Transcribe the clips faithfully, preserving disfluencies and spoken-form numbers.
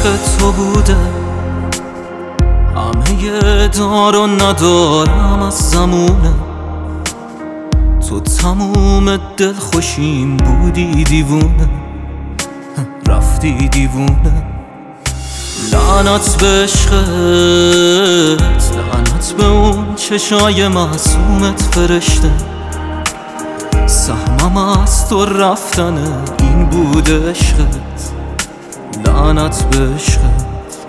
عشق تو بوده، همه دار و ندارم از زمونه. تو تموم دل خوشیم بودی دیوونه، رفتی دیوونه. لعنت به عشقت، لعنت به اون چشای معصومت فرشته. سهمم از تو رفتنه این بوده عشقت، لعنت به عشقت.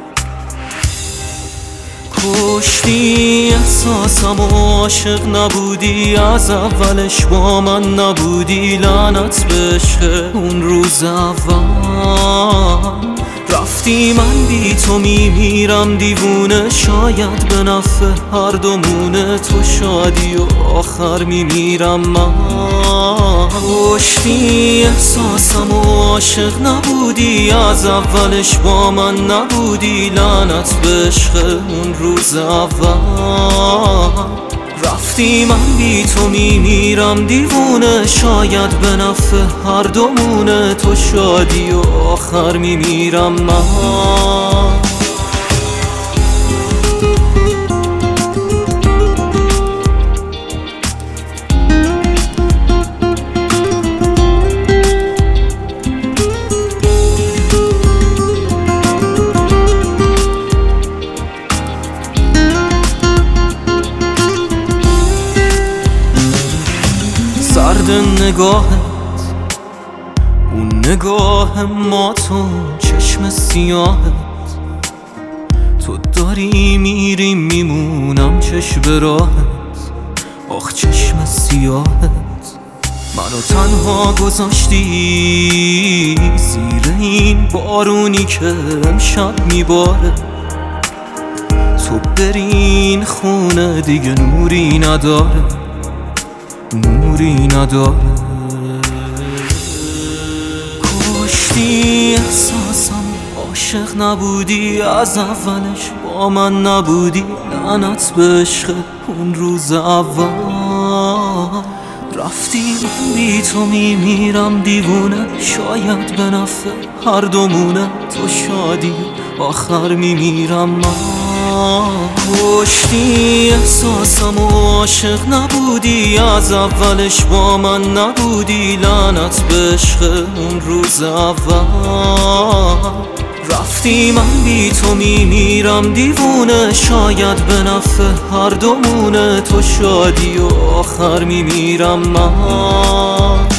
کشتی احساسم و عاشق نبودی، از اولش با من نبودی. لعنت به عشق اون روز اول رفتی، من بی تو میمیرم دیوونه. شاید به نفع هر دومونه، تو شادی و آخر میمیرم من. کشتی احساسم و عاشق نبودی، از اولش با من نبودی. لعنت به عشق اون روز اول رفتی، من بی تو میمیرم دیوونه. شاید به نفع هر دومونه، تو شادی و آخر میمیرم من. سرد نگاهت، اون نگاه ماتون چشم سیاهت. تو داری میری میمونم چشم به راهت، آخ چشم سیاهت. منو تنها گذاشتی زیر این بارونی که امشب میباره. تو برین خونه دیگه نوری نداره، نوری نداره. کشتی احساسم، عاشق نبودی، از اولش با من نبودی. لعنت به عشق اون روز اول رفتی، من بی تو میمیرم دیوونه. شاید به نفع هر دومونه، تو شادی آخر میمیرم من. کشتی احساسم و عاشق نبودی، از اولش با من نبودی. لعنت به عشق اون روز اول رفتی، من بی تو میمیرم دیوونه. شاید به نفع هر دومونه، تو شادی و آخر میمیرم من.